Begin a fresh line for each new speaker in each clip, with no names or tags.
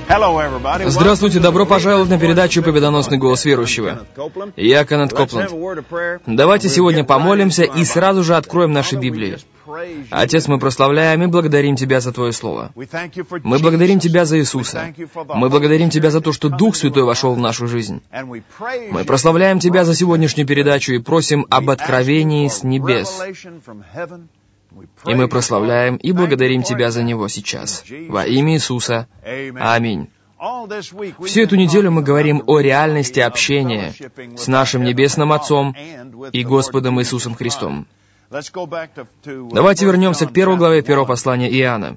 Здравствуйте, добро пожаловать на передачу «Победоносный голос верующего». Я Кеннет Копланд. Давайте сегодня помолимся и сразу же откроем наши Библии. Отец, мы прославляем и благодарим Тебя за Твое Слово. Мы благодарим Тебя за Иисуса. Мы благодарим Тебя за то, что Дух Святой вошел в нашу жизнь. Мы прославляем Тебя за сегодняшнюю передачу и просим об откровении с небес. И мы прославляем и благодарим Тебя за него сейчас. Во имя Иисуса. Аминь. Всю эту неделю мы говорим о реальности общения с нашим Небесным Отцом и Господом Иисусом Христом. Давайте вернемся к 1 главе 1 послания Иоанна.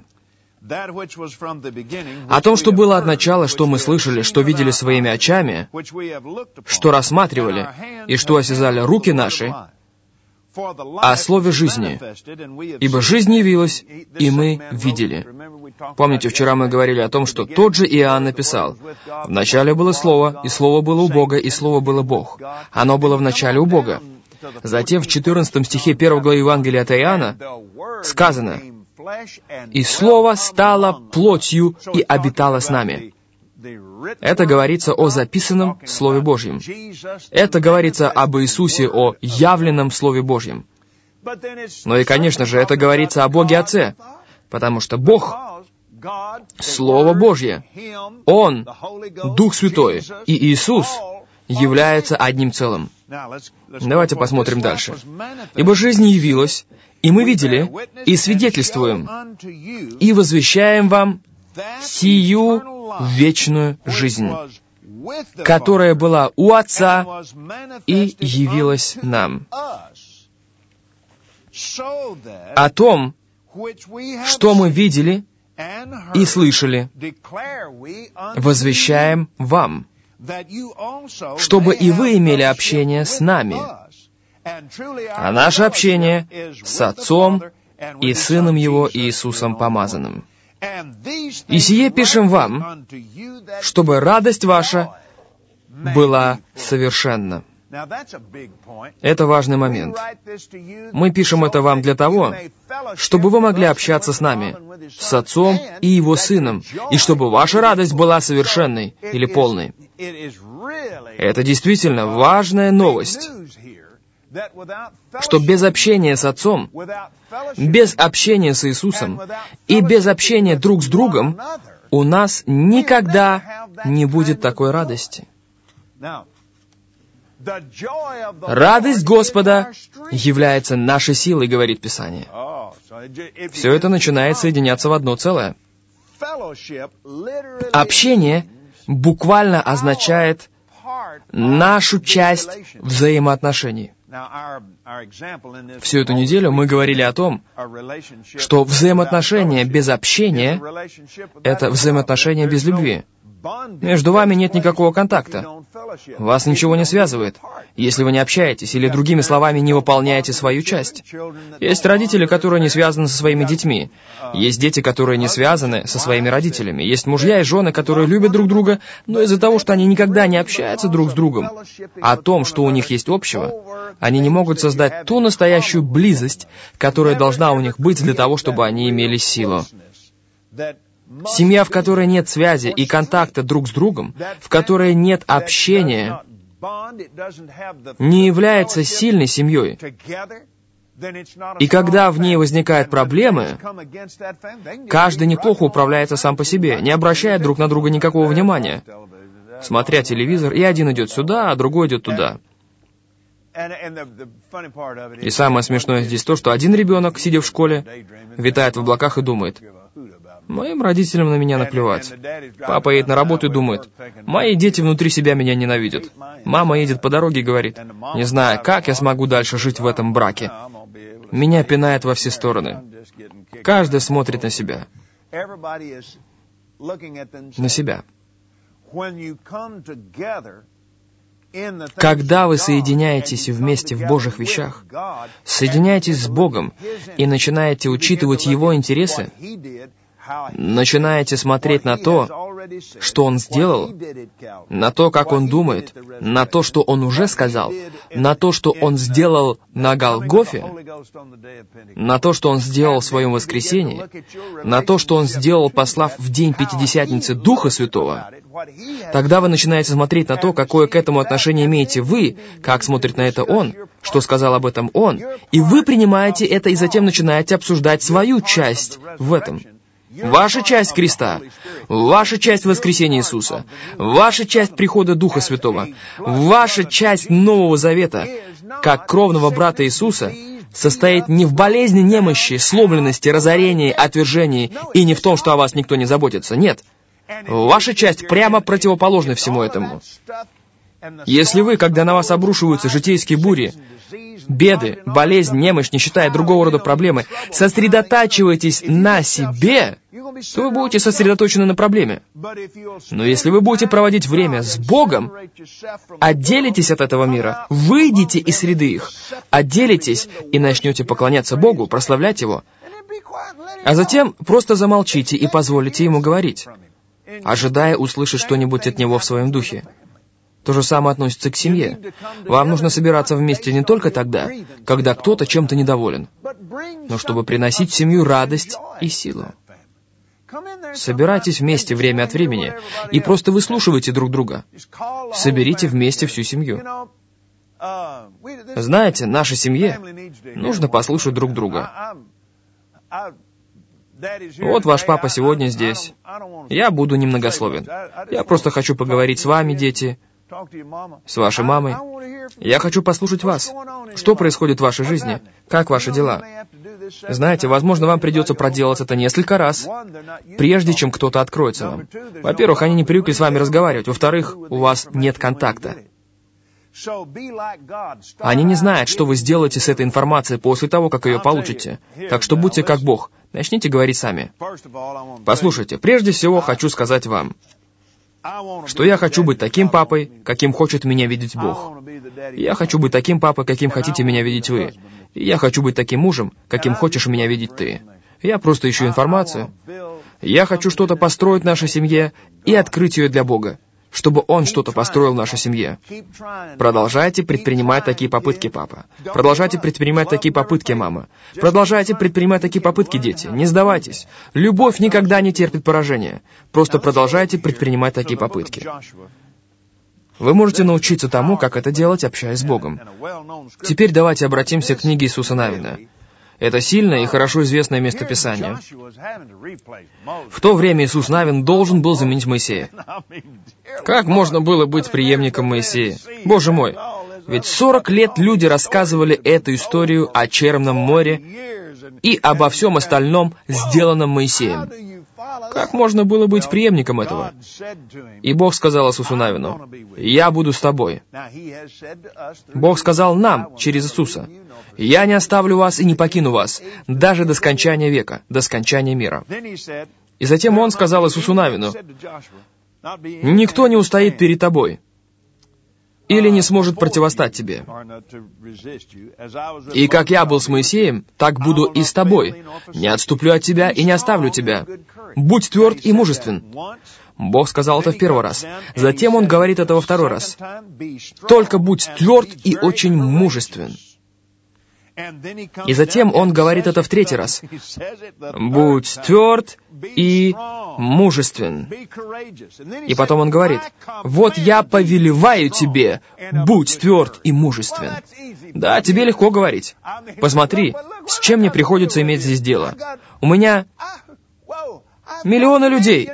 О том, что было от начала, что мы слышали, что видели своими очами, что рассматривали и что осязали руки наши, о слове жизни, ибо жизнь явилась, и мы видели. Помните, вчера мы говорили о том, что тот же Иоанн написал: «В начале было Слово, и Слово было у Бога, и Слово было Бог. Оно было в начале у Бога». Затем в 14 стихе 1 главы Евангелия от Иоанна сказано: «И Слово стало плотью и обитало с нами». Это говорится о записанном Слове Божьем. Это говорится об Иисусе, о явленном Слове Божьем. Но и, конечно же, это говорится о Боге Отце, потому что Бог — Слово Божье. Он, Дух Святой и Иисус являются одним целым. Давайте посмотрим дальше. «Ибо жизнь явилась, и мы видели, и свидетельствуем, и возвещаем вам сию вечную жизнь, которая была у Отца и явилась нам. О том, что мы видели и слышали, возвещаем вам, чтобы и вы имели общение с нами. А наше общение с Отцом и Сыном Его Иисусом Помазанным. И сие пишем вам, чтобы радость ваша была совершенна». Это важный момент. Мы пишем это вам для того, чтобы вы могли общаться с нами, с Отцом и Его Сыном, и чтобы ваша радость была совершенной или полной. Это действительно важная новость, что без общения с Отцом, без общения с Иисусом и без общения друг с другом у нас никогда не будет такой радости. Радость Господа является нашей силой, говорит Писание. Все это начинает соединяться в одно целое. Общение буквально означает нашу часть взаимоотношений. Всю эту неделю мы говорили о том, что взаимоотношения без общения — это взаимоотношения без любви. Между вами нет никакого контакта. Вас ничего не связывает, если вы не общаетесь, или, другими словами, не выполняете свою часть. Есть родители, которые не связаны со своими детьми. Есть дети, которые не связаны со своими родителями. Есть мужья и жены, которые любят друг друга, но из-за того, что они никогда не общаются друг с другом, о том, что у них есть общего, они не могут создать ту настоящую близость, которая должна у них быть для того, чтобы они имели силу. Семья, в которой нет связи и контакта друг с другом, в которой нет общения, не является сильной семьей. И когда в ней возникают проблемы, каждый неплохо управляется сам по себе, не обращая друг на друга никакого внимания, смотря телевизор, и один идет сюда, а другой идет туда. И самое смешное здесь то, что один ребенок, сидя в школе, витает в облаках и думает: «Моим родителям на меня наплевать». Папа едет на работу и думает: «Мои дети внутри себя меня ненавидят». Мама едет по дороге и говорит: «Не знаю, как я смогу дальше жить в этом браке. Меня пинает во все стороны». Каждый смотрит на себя. На себя. Когда вы соединяетесь вместе в Божьих вещах, соединяетесь с Богом и начинаете учитывать Его интересы, начинаете смотреть на то, что Он сделал, на то, как Он думает, на то, что Он уже сказал, на то, что Он сделал на Голгофе, на то, что Он сделал в Своем воскресении, на то, что Он сделал, послав в день Пятидесятницы Духа Святого, тогда вы начинаете смотреть на то, какое к этому отношение имеете вы, как смотрит на это Он, что сказал об этом Он, и вы принимаете это и затем начинаете обсуждать свою часть в этом. Ваша часть креста, ваша часть воскресения Иисуса, ваша часть прихода Духа Святого, ваша часть Нового Завета, как кровного брата Иисуса, состоит не в болезни, немощи, сломленности, разорении, отвержении и не в том, что о вас никто не заботится. Нет. Ваша часть прямо противоположна всему этому. Если вы, когда на вас обрушиваются житейские бури, беды, болезнь, немощь, нищета и другого рода проблемы, сосредотачиваетесь на себе, то вы будете сосредоточены на проблеме. Но если вы будете проводить время с Богом, отделитесь от этого мира, выйдите из среды их, отделитесь и начнете поклоняться Богу, прославлять Его, а затем просто замолчите и позволите Ему говорить, ожидая услышать что-нибудь от Него в своем духе. То же самое относится к семье. Вам нужно собираться вместе не только тогда, когда кто-то чем-то недоволен, но чтобы приносить в семью радость и силу. Собирайтесь вместе время от времени и просто выслушивайте друг друга. Соберите вместе всю семью. Знаете, нашей семье нужно послушать друг друга. Вот ваш папа сегодня здесь. Я буду немногословен. Я просто хочу поговорить с вами, дети, с вашей мамой. Я хочу послушать вас. Что происходит в вашей жизни? Как ваши дела? Знаете, возможно, вам придется проделать это несколько раз, прежде чем кто-то откроется вам. Во-первых, они не привыкли с вами разговаривать. Во-вторых, у вас нет контакта. Они не знают, что вы сделаете с этой информацией после того, как ее получите. Так что будьте как Бог. Начните говорить сами. Послушайте, прежде всего хочу сказать вам, что я хочу быть таким папой, каким хочет меня видеть Бог. Я хочу быть таким папой, каким хотите меня видеть вы. И я хочу быть таким мужем, каким хочешь меня видеть ты. Я просто ищу информацию. Я хочу что-то построить в нашей семье и открыть ее для Бога, чтобы Он что-то построил в нашей семье. Продолжайте предпринимать такие попытки, папа. Продолжайте предпринимать такие попытки, мама. Продолжайте предпринимать такие попытки, дети. Не сдавайтесь. Любовь никогда не терпит поражения. Просто продолжайте предпринимать такие попытки. Вы можете научиться тому, как это делать, общаясь с Богом. Теперь давайте обратимся к книге Иисуса Навина. Это сильное и хорошо известное местописание. В то время Иисус Навин должен был заменить Моисея. Как можно было быть преемником Моисея? Боже мой! Ведь 40 лет люди рассказывали эту историю о Черном море и обо всем остальном, сделанном Моисеем. Как можно было быть преемником этого? И Бог сказал Иисусу Навину: «Я буду с тобой». Бог сказал нам через Иисуса: «Я не оставлю вас и не покину вас, даже до скончания века, до скончания мира». И затем Он сказал Иисусу Навину: «Никто не устоит перед тобой или не сможет противостать тебе. И как я был с Моисеем, так буду и с тобой. Не отступлю от тебя и не оставлю тебя. Будь тверд и мужествен». Бог сказал это в первый раз. Затем Он говорит это во второй раз. «Только будь тверд и очень мужествен». И затем Он говорит это в третий раз. «Будь тверд и мужествен». И потом Он говорит: «Вот я повелеваю тебе, будь тверд и мужествен». Да, тебе легко говорить. Посмотри, с чем мне приходится иметь здесь дело. У меня миллионы людей,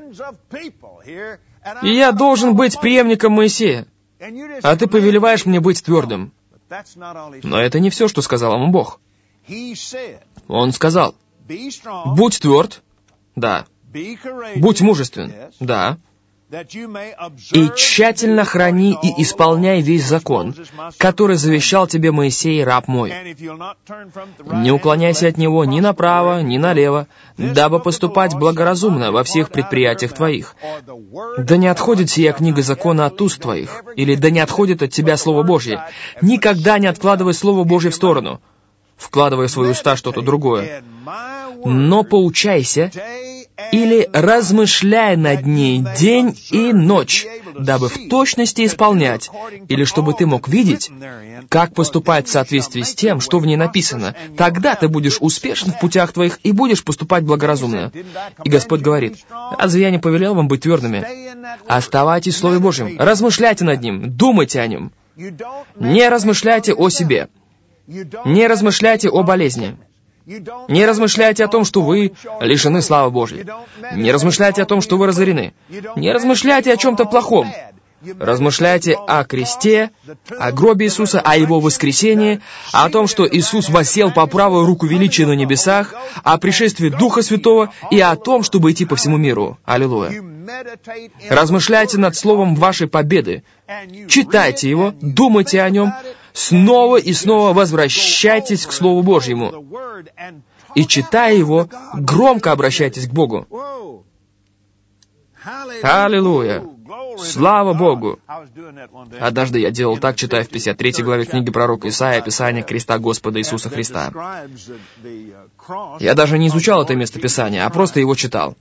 и я должен быть преемником Моисея, а ты повелеваешь мне быть твердым. Но это не все, что сказал ему Бог. Он сказал: «Будь тверд, да. Будь мужествен, да. И тщательно храни и исполняй весь закон, который завещал тебе Моисей, раб мой. Не уклоняйся от него ни направо, ни налево, дабы поступать благоразумно во всех предприятиях твоих. Да не отходит сия книга закона от уст твоих, или да не отходит от тебя Слово Божье. Никогда не откладывай Слово Божье в сторону, вкладывая в свои уста что-то другое. Но поучайся или размышляй над ней день и ночь, дабы в точности исполнять, или чтобы ты мог видеть, как поступать в соответствии с тем, что в ней написано. Тогда ты будешь успешен в путях твоих и будешь поступать благоразумно. И Господь говорит: разве я не повелел вам быть твердыми? Оставайтесь в Слове Божьем, размышляйте над ним, думайте о нем. Не размышляйте о себе, не размышляйте о болезни. Не размышляйте о том, что вы лишены славы Божьей. Не размышляйте о том, что вы разорены. Не размышляйте о чем-то плохом. Размышляйте о кресте, о гробе Иисуса, о Его воскресении, о том, что Иисус воссел по правую руку величия на небесах, о пришествии Духа Святого и о том, чтобы идти по всему миру. Аллилуйя. Размышляйте над словом вашей победы. Читайте его, думайте о нем, снова и снова возвращайтесь к Слову Божьему. И, читая его, громко обращайтесь к Богу. Аллилуйя! Слава Богу! Однажды я делал так, читая в 53 главе книги пророка Исаия описание креста Господа Иисуса Христа. Я даже не изучал это местописание, а просто его читал.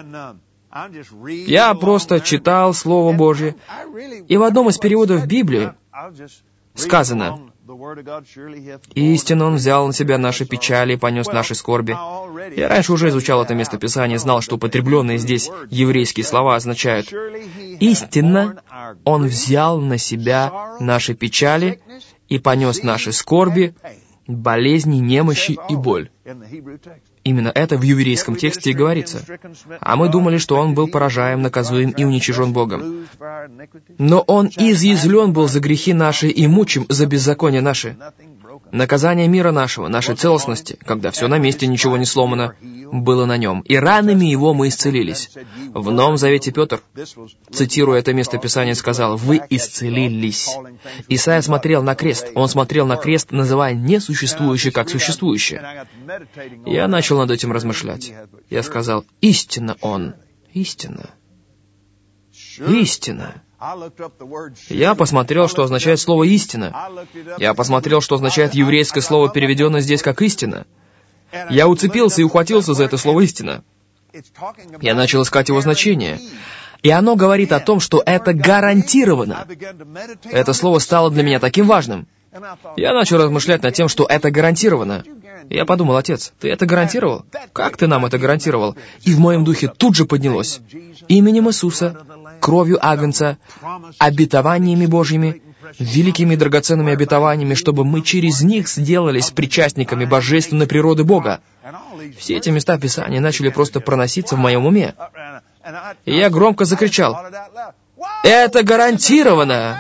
Я просто читал Слово Божье, и в одном из переводов Библии сказано: «Истинно Он взял на себя наши печали и понес наши скорби». Я раньше уже изучал это местописание, знал, что употребленные здесь еврейские слова означают: «Истинно Он взял на себя наши печали и понес наши скорби, болезни, немощи и боль». Именно это в еврейском тексте и говорится. А мы думали, что Он был поражаем, наказуем и уничижен Богом. Но Он изъязвлен был за грехи наши и мучим за беззакония наши. Наказание мира нашего, нашей целостности, когда все на месте, ничего не сломано, было на Нем, и ранами Его мы исцелились. В Новом Завете Петр, цитируя это местописание, сказал: «Вы исцелились». Исайя смотрел на крест. Он смотрел на крест, называя несуществующее как существующее. Я начал над этим размышлять. Я сказал: «Истинно Он, истинно, истинно». Я посмотрел, что означает слово «истина». Я посмотрел, что означает еврейское слово, переведенное здесь как «истина». Я уцепился и ухватился за это слово «истина». Я начал искать его значение. И оно говорит о том, что это гарантированно. Это слово стало для меня таким важным. Я начал размышлять над тем, что это гарантированно. Я подумал: «Отец, ты это гарантировал? Как ты нам это гарантировал?» И в моем духе тут же поднялось: именем Иисуса, кровью Агнца, обетованиями Божьими, великими драгоценными обетованиями, чтобы мы через них сделались причастниками божественной природы Бога. Все эти места Писания начали просто проноситься в моем уме. И я громко закричал: «Это гарантированно!»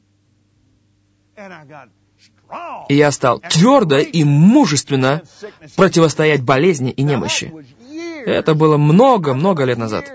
И я стал твердо и мужественно противостоять болезни и немощи. Это было много-много лет назад.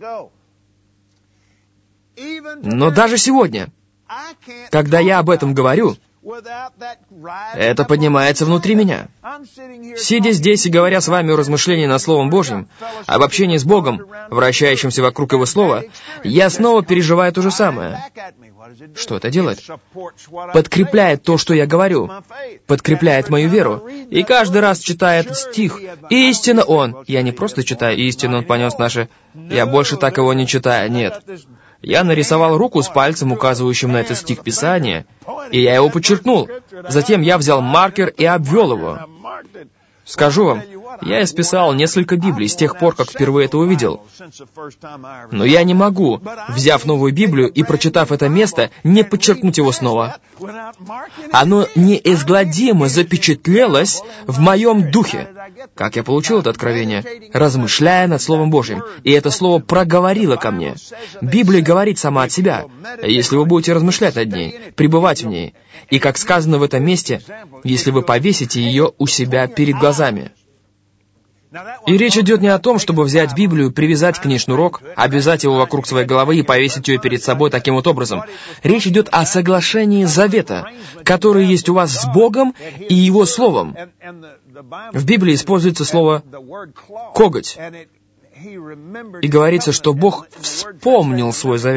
Но даже сегодня, когда я об этом говорю, это поднимается внутри меня. Сидя здесь и говоря с вами о размышлении над Словом Божьим, об общении с Богом, вращающимся вокруг Его Слова, я снова переживаю то же самое. Что это делает? Подкрепляет то, что я говорю, подкрепляет мою веру. И каждый раз читает стих «Истинно Он». Я не просто читаю «Истинно Он понес наши». Я больше так его не читаю, нет. Я нарисовал руку с пальцем, указывающим на этот стих Писания, и я его подчеркнул. Затем я взял маркер и обвел его. Скажу вам, я исписал несколько Библий с тех пор, как впервые это увидел. Но я не могу, взяв новую Библию и прочитав это место, не подчеркнуть его снова. Оно неизгладимо запечатлелось в моем духе. Как я получил это откровение? Размышляя над Словом Божьим. И это Слово проговорило ко мне. Библия говорит сама от себя. Если вы будете размышлять над ней, пребывать в ней. И, как сказано в этом месте, если вы повесите ее у себя перед глазами. И речь идет не о том, чтобы взять Библию, привязать к ней шнурок, обвязать его вокруг своей головы и повесить ее перед собой таким вот образом. Речь идет о соглашении завета, которое есть у вас с Богом и Его Словом. В Библии используется слово «коготь». И говорится, что Бог вспомнил свой завет.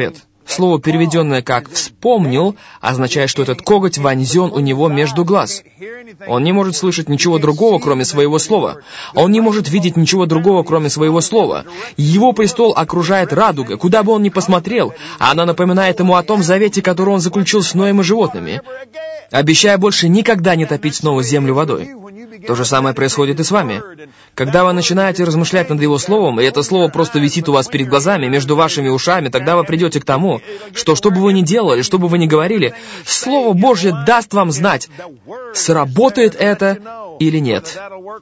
Слово, переведенное как «вспомнил», означает, что этот коготь вонзен у него между глаз. Он не может слышать ничего другого, кроме своего слова. Он не может видеть ничего другого, кроме своего слова. Его престол окружает радуга, куда бы он ни посмотрел, а она напоминает ему о том завете, который он заключил с Ноем и животными, обещая больше никогда не топить снова землю водой. То же самое происходит и с вами. Когда вы начинаете размышлять над Его Словом, и это Слово просто висит у вас перед глазами, между вашими ушами, тогда вы придете к тому, что бы вы ни делали, что бы вы ни говорили, Слово Божье даст вам знать, сработает это или нет.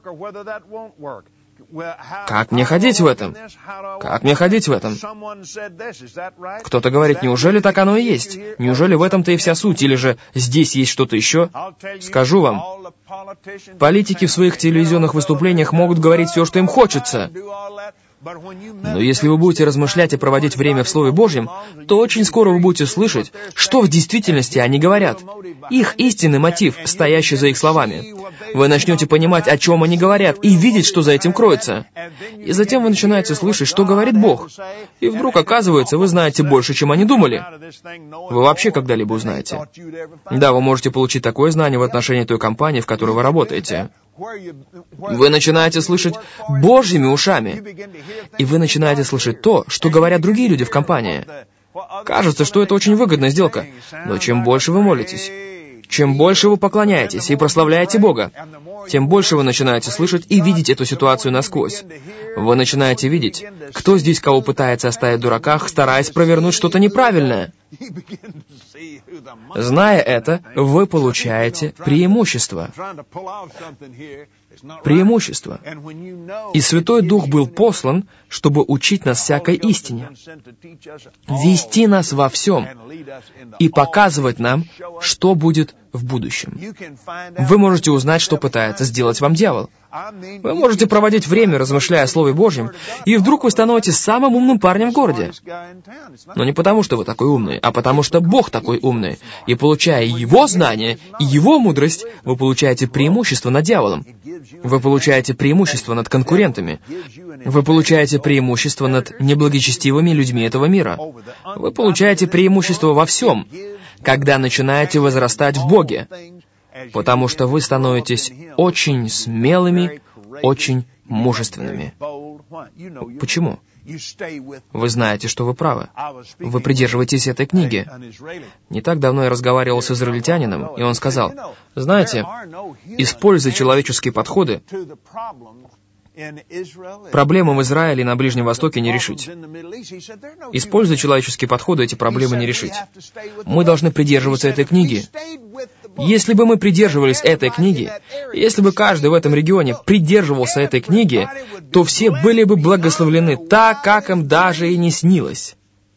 Как мне ходить в этом? Как мне ходить в этом? Кто-то говорит, неужели так оно и есть? Неужели в этом-то и вся суть? Или же здесь есть что-то еще? Скажу вам, политики в своих телевизионных выступлениях могут говорить все, что им хочется. Но если вы будете размышлять и проводить время в Слове Божьем, то очень скоро вы будете слышать, что в действительности они говорят. Их истинный мотив, стоящий за их словами. Вы начнете понимать, о чем они говорят, и видеть, что за этим кроется. И затем вы начинаете слышать, что говорит Бог. И вдруг оказывается, вы знаете больше, чем они думали. Вы вообще когда-либо узнаете. Да, вы можете получить такое знание в отношении той компании, в которой вы работаете. Вы начинаете слышать Божьими ушами. И вы начинаете слышать то, что говорят другие люди в компании. Кажется, что это очень выгодная сделка. Но чем больше вы молитесь, чем больше вы поклоняетесь и прославляете Бога, тем больше вы начинаете слышать и видеть эту ситуацию насквозь. Вы начинаете видеть, кто здесь кого пытается оставить в дураках, стараясь провернуть что-то неправильное. Зная это, вы получаете преимущество. Преимущество. И Святой Дух был послан, чтобы учить нас всякой истине, вести нас во всем и показывать нам, что будет в будущем. Вы можете узнать, что пытается сделать вам дьявол. Вы можете проводить время, размышляя о Слове Божьем, и вдруг вы становитесь самым умным парнем в городе. Но не потому, что вы такой умный, а потому, что Бог такой умный. И получая Его знания и Его мудрость, вы получаете преимущество над дьяволом. Вы получаете преимущество над конкурентами. Вы получаете преимущество над неблагочестивыми людьми этого мира. Вы получаете преимущество во всем, когда начинаете возрастать в Боге, потому что вы становитесь очень смелыми, очень мужественными. Почему? Вы знаете, что вы правы. Вы придерживаетесь этой книги. Не так давно я разговаривал с израильтянином, и он сказал, знаете, используя человеческие подходы, проблемы в Израиле и на Ближнем Востоке не решить. Используя человеческие подходы, эти проблемы не решить. Мы должны придерживаться этой книги. Если бы мы придерживались этой книги, если бы каждый в этом регионе придерживался этой книги, то все были бы благословлены так, как им даже и не снилось.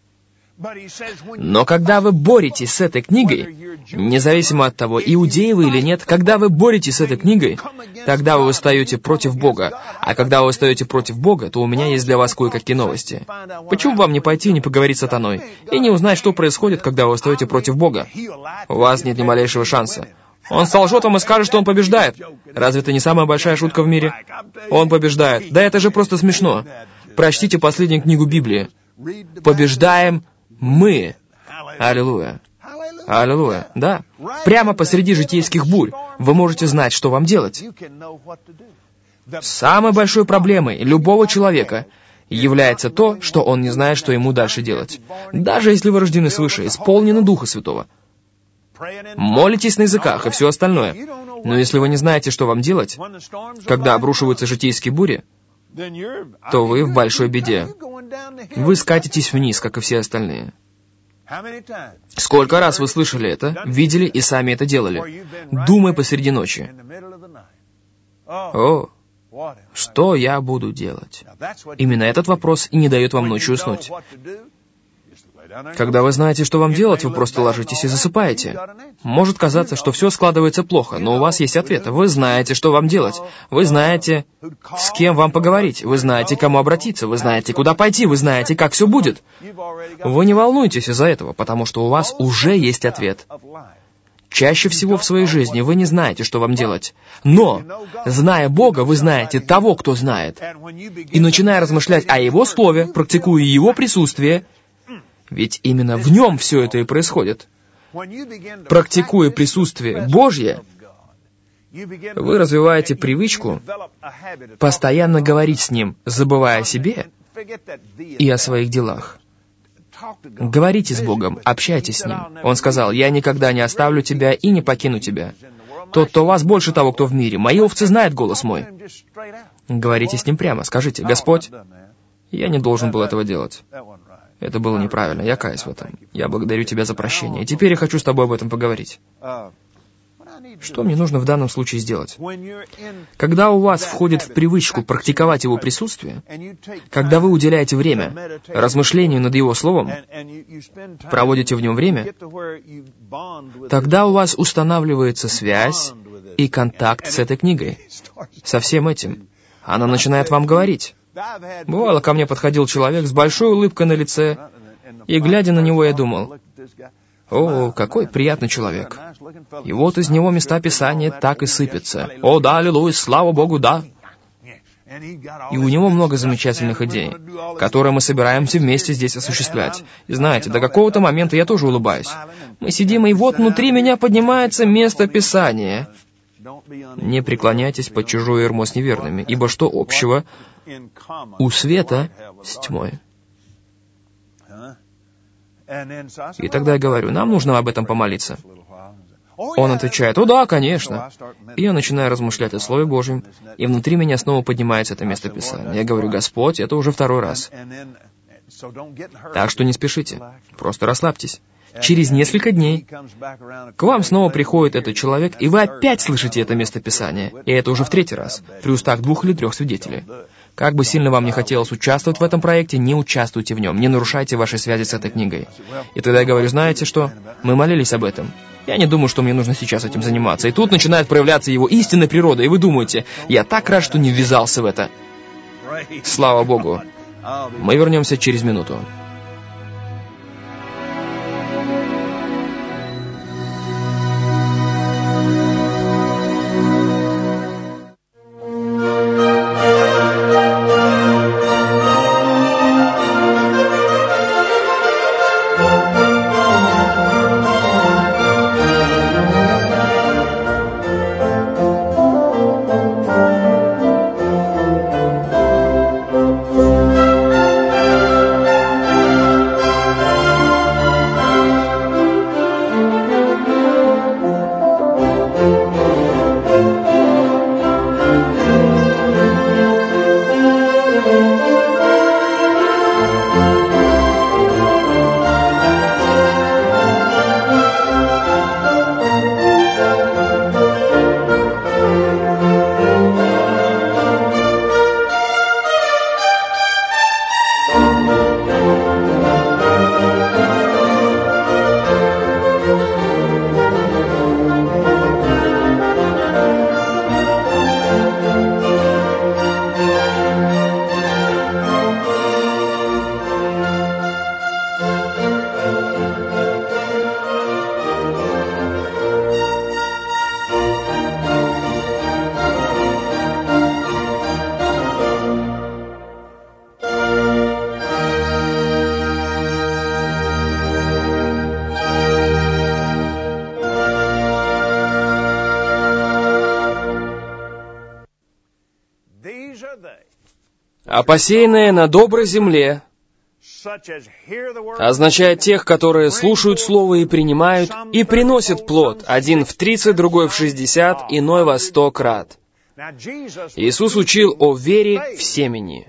Но когда вы боретесь с этой книгой, независимо от того, иудеи вы или нет, когда вы боретесь с этой книгой, тогда вы восстаете против Бога. А когда вы восстаете против Бога, то у меня есть для вас кое-какие новости. Почему вам не пойти и не поговорить с сатаной, и не узнать, что происходит, когда вы восстаете против Бога? У вас нет ни малейшего шанса. Он солжет вам и скажет, что он побеждает. Разве это не самая большая шутка в мире? Он побеждает. Да это же просто смешно. Прочтите последнюю книгу Библии. Побеждаем мы. Аллилуйя. Аллилуйя. Да. Прямо посреди житейских бурь вы можете знать, что вам делать. Самой большой проблемой любого человека является то, что он не знает, что ему дальше делать. Даже если вы рождены свыше, исполнены Духа Святого. Молитесь на языках и все остальное. Но если вы не знаете, что вам делать, когда обрушиваются житейские бури, то вы в большой беде. Вы скатитесь вниз, как и все остальные. Сколько раз вы слышали это, видели и сами это делали, думая посреди ночи? О, что я буду делать? Именно этот вопрос и не дает вам ночью уснуть. Когда вы знаете, что вам делать, вы просто ложитесь и засыпаете. Может казаться, что все складывается плохо, но у вас есть ответ. Вы знаете, что вам делать. Вы знаете, с кем вам поговорить. Вы знаете, к кому обратиться. Вы знаете, куда пойти. Вы знаете, как все будет. Вы не волнуйтесь из-за этого, потому что у вас уже есть ответ. Чаще всего в своей жизни вы не знаете, что вам делать. Но, зная Бога, вы знаете того, кто знает. И начиная размышлять о Его Слове, практикуя Его присутствие, Ведь именно в нем все это и происходит. Практикуя присутствие Божье, вы развиваете привычку постоянно говорить с Ним, забывая о себе и о своих делах. Говорите с Богом, общайтесь с Ним. Он сказал: «Я никогда не оставлю тебя и не покину тебя. Тот, кто у вас, больше того, кто в мире. Мои овцы знают голос мой». Говорите с Ним прямо, скажите: «Господь, я не должен был этого делать. Это было неправильно, я каюсь в этом. Я благодарю Тебя за прощение. И теперь я хочу с Тобой об этом поговорить». Что мне нужно в данном случае сделать? Когда у вас входит в привычку практиковать Его присутствие, когда вы уделяете время размышлению над Его Словом, проводите в нем время, тогда у вас устанавливается связь и контакт с этой книгой, со всем этим. Она начинает вам говорить. Бывало, ко мне подходил человек с большой улыбкой на лице, и, глядя на него, я думал: «О, какой приятный человек! И вот из него места Писания так и сыпятся. О, да, аллилуйя, слава Богу, да!» И у него много замечательных идей, которые мы собираемся вместе здесь осуществлять. И знаете, до какого-то момента я тоже улыбаюсь. Мы сидим, и вот внутри меня поднимается место Писания. Не преклоняйтесь под чужое ярмо с неверными, ибо что общего у света с тьмой? И тогда я говорю: нам нужно об этом помолиться. Он отвечает: «О да, конечно». И я начинаю размышлять о Слове Божьем, и внутри меня снова поднимается это место Писания. Я говорю: «Господь, это уже второй раз». Так что не спешите, просто расслабьтесь. Через несколько дней к вам снова приходит этот человек, и вы опять слышите это место Писания. И это уже в третий раз, при устах 2 или 3 свидетелей. Как бы сильно вам не хотелось участвовать в этом проекте, не участвуйте в нем, не нарушайте вашей связи с этой книгой. И тогда я говорю: знаете что? Мы молились об этом. Я не думаю, что мне нужно сейчас этим заниматься. И тут начинает проявляться его истинная природа, и вы думаете: я так рад, что не ввязался в это. Слава Богу. Мы вернемся через минуту. А посеянное на доброй земле означает тех, которые слушают Слово и принимают, и приносят плод, один в 30, другой в 60, иной во 100 крат. Иисус учил о вере в семени.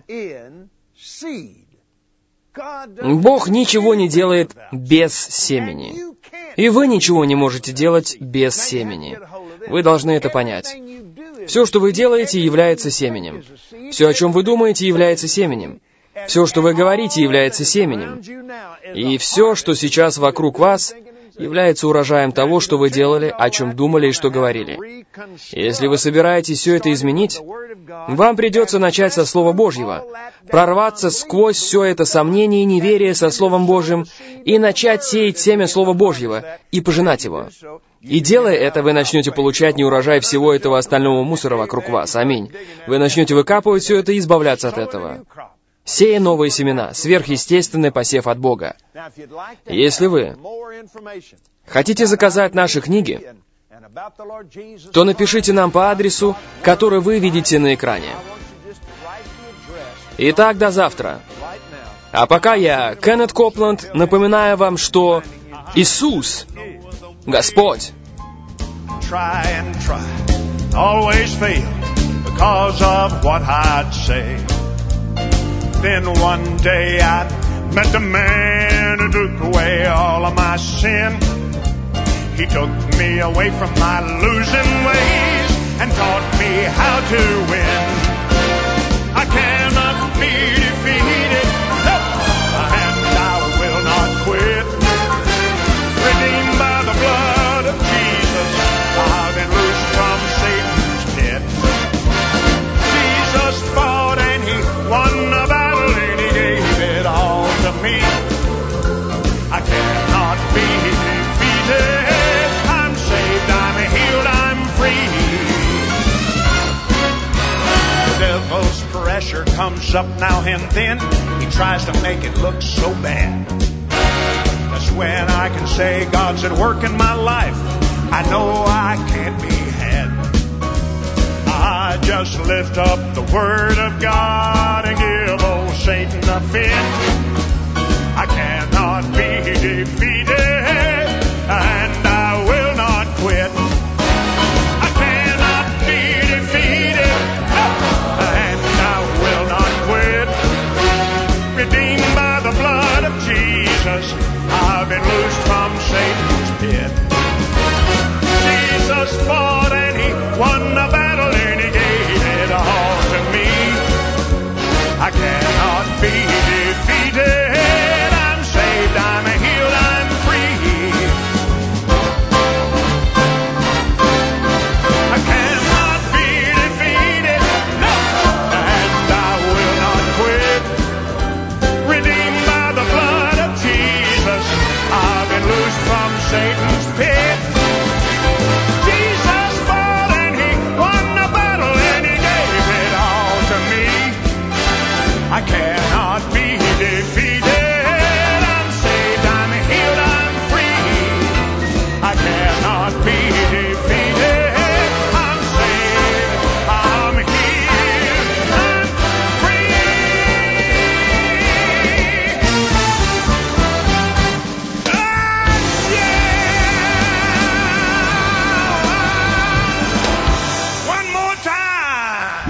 Бог ничего не делает без семени. И вы ничего не можете делать без семени. Вы должны это понять. Все, что вы делаете, является семенем. Все, о чем вы думаете, является семенем. Все, что вы говорите, является семенем. И все, что сейчас вокруг вас, является урожаем того, что вы делали, о чем думали и что говорили. Если вы собираетесь все это изменить, вам придется начать со Слова Божьего, прорваться сквозь все это сомнение и неверие со Словом Божьим и начать сеять семя Слова Божьего и пожинать его. И делая это, вы начнете получать неурожай всего этого остального мусора вокруг вас. Аминь. Вы начнете выкапывать все это и избавляться от этого. сея новые семена, сверхъестественный посев от Бога. Если вы хотите заказать наши книги, то напишите нам по адресу, который вы видите на экране. Итак, до завтра. А пока я, Кеннет Копланд, напоминаю вам, что Иисус, Господь.
Try and try, always fail because of what I'd say. Then one day I met the man who took away all of my sin. He took me away from my losing ways and taught me how to win. I cannot be defeated, and I will not quit. Redeemed by the blood of Jesus, I've been loosed from Satan's pit. Jesus fought and He won the battle and He gave it all to me. I cannot be defeated. I'm saved, I'm healed, I'm free. The devil's pressure comes up now and then. He tries to make it look so bad. That's when I can say God's at work in my life. I know I can't be had. I just lift up the Word of God and give old Satan a fit. I cannot be defeated, and I will not quit. I cannot be defeated, and I will not quit. Redeemed by the blood of Jesus, I've been loosed from Satan's pit. Jesus fought and He won the battle and He gave it all to me. I cannot be defeated. I'm saved, I'm healed, I'm free. I cannot be defeated, no, and I will not quit. Redeemed by the blood of Jesus, I've been loosed from Satan's pit. Jesus fought and He won the battle and He gave it all to me. I cannot be defeated. I'm saved, I'm healed, I'm free. I cannot be defeated. I'm saved, I'm healed, I'm free. One more time.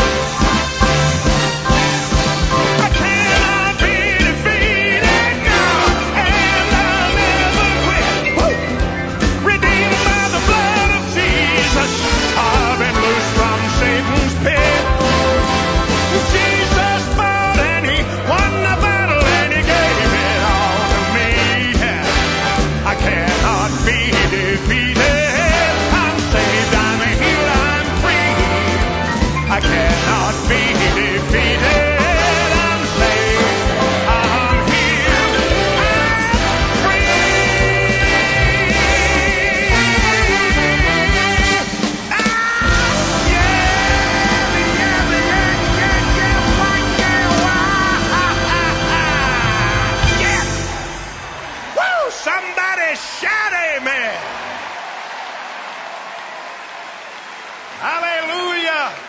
I cannot be defeated now, and I'll never quit. Woo! Redeemed by the blood of Jesus, I've been loosed from Satan's pit. Jesus fought and He won the battle and He gave it all to me. I cannot be defeated. I'm saved, I'm healed, I'm free. I cannot be defeated. I'm saved, I'm healed, I'm free. Yes! Woo! Somebody shout amen. Hallelujah.